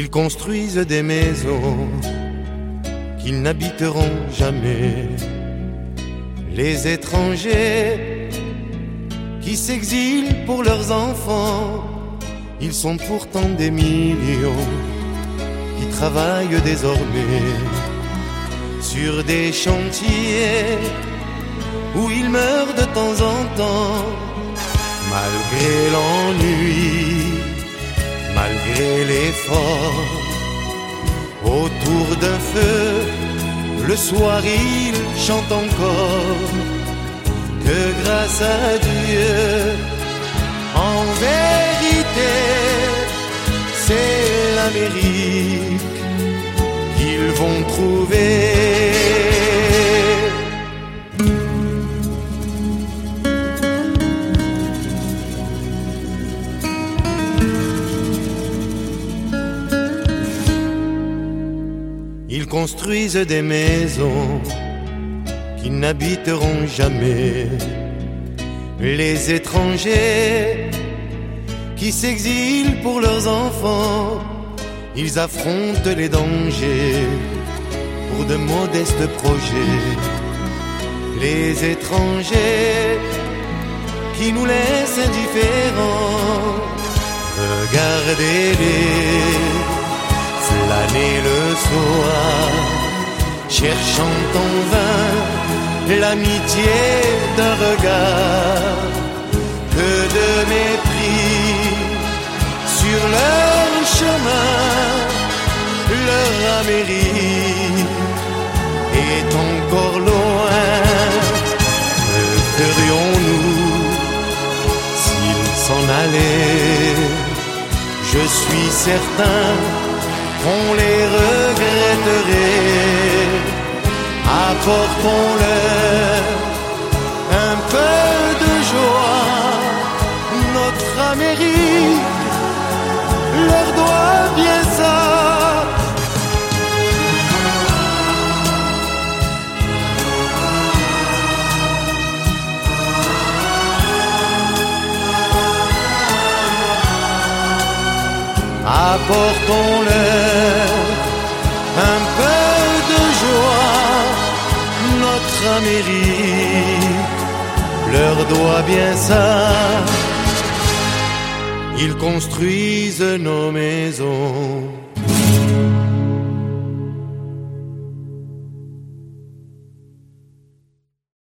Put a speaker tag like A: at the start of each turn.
A: Ils construisent des maisons qu'ils n'habiteront jamais. Les étrangers qui s'exilent pour leurs enfants, ils sont pourtant des millions qui travaillent désormais sur des chantiers où ils meurent de temps en temps, malgré l'ennui, malgré l'effort. Autour d'un feu, le soir ils chantent encore que grâce à Dieu, en vérité, c'est l'Amérique qu'ils vont trouver. Ils construisent des maisons qu'ils n'habiteront jamais. Les étrangers qui s'exilent pour leurs enfants, ils affrontent les dangers pour de modestes projets. Les étrangers qui nous laissent indifférents, regardez-les flâner le soir, cherchant en vain l'amitié d'un regard. Que de mépris sur leur chemin, leur Amérique est encore loin. Que ferions-nous s'ils s'en allaient? Je suis certain qu'on les regretterait. Apportons-leur un peu de joie. Notre Amérique leur doit bien ça. Apportons-leur un peu de joie. Notre Amérique leur doit bien ça. Ils construisent nos maisons